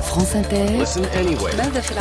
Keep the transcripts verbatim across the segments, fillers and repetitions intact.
France Inter, Listen anyway.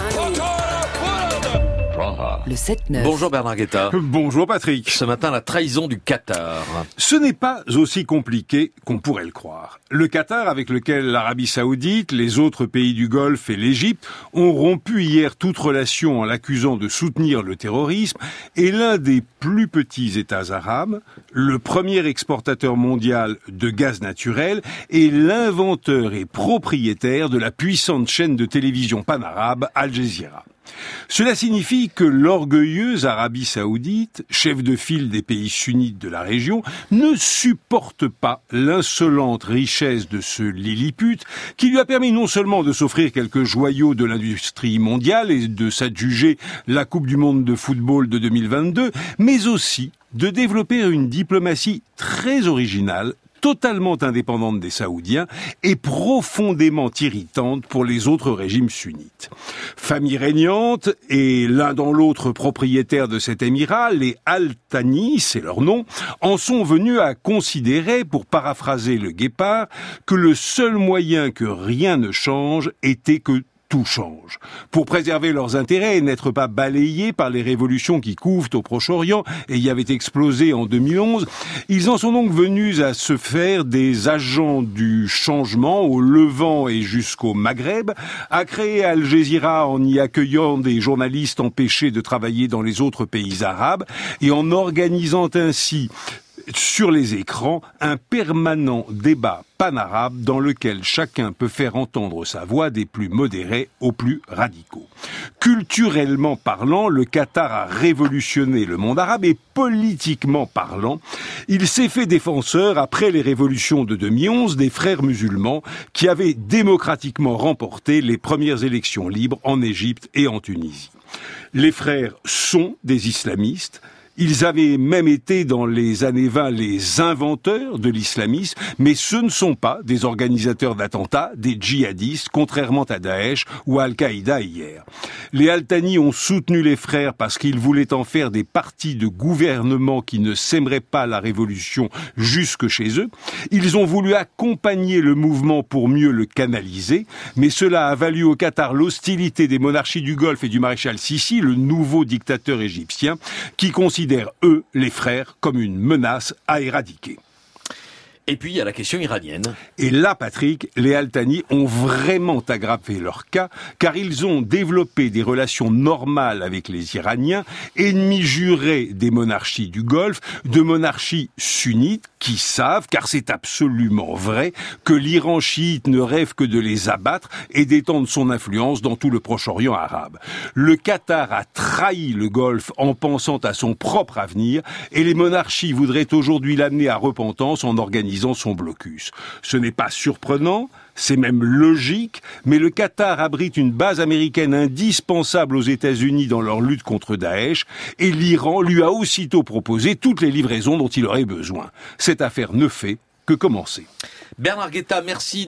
le sept neuf. Bonjour Bernard Guetta. Bonjour Patrick. Ce matin, la trahison du Qatar. Ce n'est pas aussi compliqué qu'on pourrait le croire. Le Qatar, avec lequel l'Arabie Saoudite, les autres pays du Golfe et l'Égypte ont rompu hier toute relation en l'accusant de soutenir le terrorisme, est l'un des plus petits États arabes, le premier exportateur mondial de gaz naturel et l'inventeur et propriétaire de la puissante chaîne de télévision panarabe Al Jazeera. Cela signifie que l'orgueilleuse Arabie Saoudite, chef de file des pays sunnites de la région, ne supporte pas l'insolente richesse de ce Lilliput qui lui a permis non seulement de s'offrir quelques joyaux de l'industrie mondiale et de s'adjuger la Coupe du monde de football de deux mille vingt-deux, mais aussi de développer une diplomatie très originale, totalement indépendante des Saoudiens et profondément irritante pour les autres régimes sunnites. Famille régnante et l'un dans l'autre propriétaires de cet émirat, les Al Thani, c'est leur nom, en sont venus à considérer, pour paraphraser le Guépard, que le seul moyen que rien ne change était que tout change. Pour préserver leurs intérêts et n'être pas balayés par les révolutions qui couvent au Proche-Orient et y avaient explosé en deux mille onze, ils en sont donc venus à se faire des agents du changement au Levant et jusqu'au Maghreb, à créer Al Jazeera en y accueillant des journalistes empêchés de travailler dans les autres pays arabes et en organisant ainsi sur les écrans un permanent débat panarabe dans lequel chacun peut faire entendre sa voix des plus modérés aux plus radicaux. Culturellement parlant, le Qatar a révolutionné le monde arabe et politiquement parlant, il s'est fait défenseur après les révolutions de deux mille onze des frères musulmans qui avaient démocratiquement remporté les premières élections libres en Égypte et en Tunisie. Les frères sont des islamistes. Ils avaient même été dans les années vingt les inventeurs de l'islamisme, mais ce ne sont pas des organisateurs d'attentats, des djihadistes, contrairement à Daesh ou à Al-Qaïda hier. Les Al Thani ont soutenu les frères parce qu'ils voulaient en faire des partis de gouvernement qui ne sèmeraient pas la révolution jusque chez eux. Ils ont voulu accompagner le mouvement pour mieux le canaliser, mais cela a valu au Qatar l'hostilité des monarchies du Golfe et du maréchal Sissi, le nouveau dictateur égyptien, qui considère eux, les frères, comme une menace à éradiquer. Et puis, il y a la question iranienne. Et là, Patrick, les Al Thani ont vraiment aggravé leur cas, car ils ont développé des relations normales avec les Iraniens, ennemis jurés des monarchies du Golfe, de monarchies sunnites, qui savent, car c'est absolument vrai, que l'Iran chiite ne rêve que de les abattre et d'étendre son influence dans tout le Proche-Orient arabe. Le Qatar a trahi le Golfe en pensant à son propre avenir, et les monarchies voudraient aujourd'hui l'amener à repentance en organisant son blocus. Ce n'est pas surprenant, c'est même logique, mais le Qatar abrite une base américaine indispensable aux États-Unis dans leur lutte contre Daesh, et l'Iran lui a aussitôt proposé toutes les livraisons dont il aurait besoin. Cette affaire ne fait que commencer. Bernard Guetta, merci.